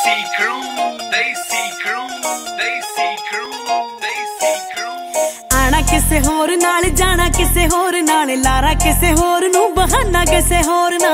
Desi crew, Desi crew, Desi crew, Desi crew। आना किसे होर नाल जाना किसे होर नाल, लारा किसे होर नू बहाना किसे होर ना,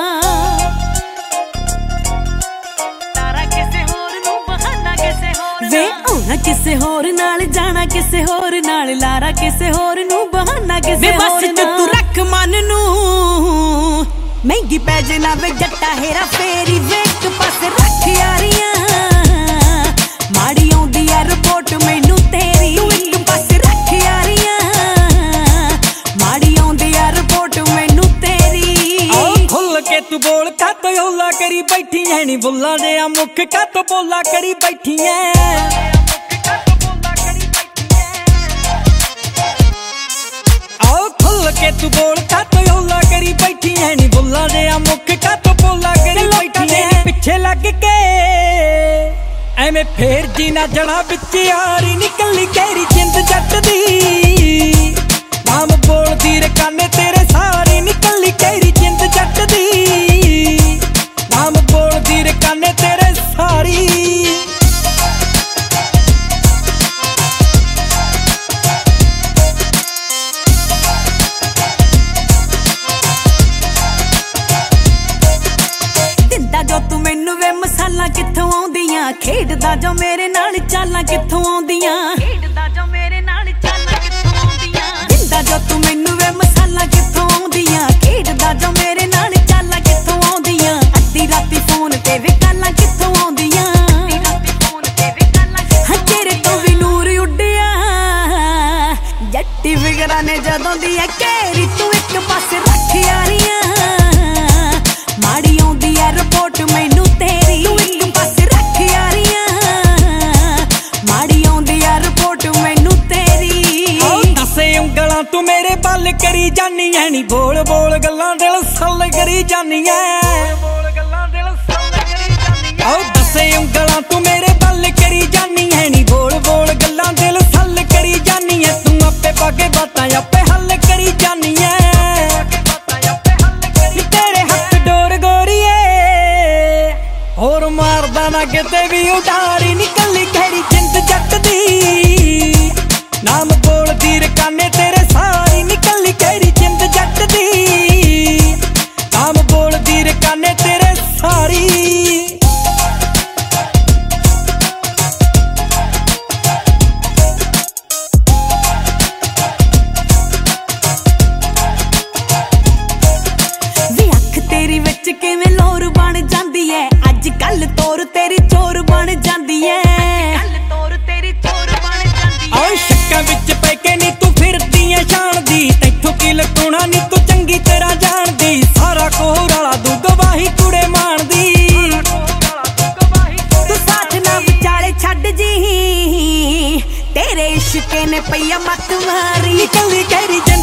लारा किसे होर नू बहाना किसे होर वे आना किसे होर नाल जाना किसे होर नाल, लारा किसे होर नू बहाना किसे होर ना। बस तू रख मन नू महंगी पै जाना वे जट्टा हेरा फेरी, वे एक पासे रख यारियां माड़ी आउंदी ऐ रिपोर्ट मैनू तेरी, तू एक पासे रख यारियां माड़ी आउंदी ऐ रिपोर्ट मैनू तेरी। खुल के तू बोल कातो हौला करी बैठी है नी, बुल्ला दे मुख कातो बोला करी बैठी है। आओ खुल के तू बोल कातो हौला करी बैठी है नी, बुल्ला दे मुख कातो बोला करी बैठी है। पिछे लग के ਐਵੇਂ ਫੇਰ ਜੀ ਨਾ ਜਣਾ ਵਿੱਚ ਯਾਰੀ ਨਿਕਲੀ ਗਹਿਰੀ ਜਿੰਦ ਜੱਟ ਦੀ, ਨਾਮ ਬੋਲਦੀ ਰਕਾਨੇ ਤੇਰੇ ਸਾਰੀ ਨਿਕਲੀ ਗਹਿਰੀ ਜਿੰਦ ਜੱਟ ਦੀ, ਨਾਮ ਬੋਲਦੀ ਰਕਾਨੇ ਤੇਰੇ ਸਾਰੀ। जो तू मैनू वे मसाला कित्थों आउंदियां, खेडदा जो मेरे नाल चालां कित्थों आउंदियां, खेडदा जो मेरे नाल चालां कित्थों आउंदियां। दिंदा जो तू मैनू वे मसाला कित्थों आउंदियां, खेडदा जो मेरे नाल चालां कित्थों आउंदियां। अद्धी राती फोन ते वे गालां कित्थों आउंदियां, अद्धी राती फोन ते वे गालां कित्थों। तेरे तो भी नूर उड्डिया जट्टी फिकरां ने जदों दी ऐ घेरी, तू एक पासे रख यारियां माड़ी आउंदी ऐ रिपोर्ट मैनू तेरी, तू एक पासे रख यारियां माड़ी आउंदी ऐ रिपोर्ट मैनू तेरी। दसे उंगलां तू मेरे बल करी जानी है नी, बोल बोल गल्लां दिल सल्ल करी जानी है। दसे उंगलां तू मेरे बल करी जानी है नी, बोल बोल गल्लां दिल सल्ल करी जानी है। तू आपे पाके बातां आपे हल करी जानी है। होर मारदा ना किते भी उडारी निकली गहरी जिंद जट दी, नाम बोलदी रकाने तेरे सारी निकली गहरी जिंद जट दी, नाम बोलदी रकाने तेरे सारी। वे अख तेरी विच किवें लोर बन जांदी है, कल तोर तेरी चोर बन जांदी है, कल तोर तेरी चोर बन जांदी है। ओ शक्कां विच पै के नी तू फिरदी ऐ शान दी, तैथों की लटूणा नी तू चंगी तरह जानदी। सारा कोहराला तू गवाही कुड़े मारदी, तू साथ ना विचाले छड्ड जी तेरे इश्क ने पईया मत मारी। निकली गहरी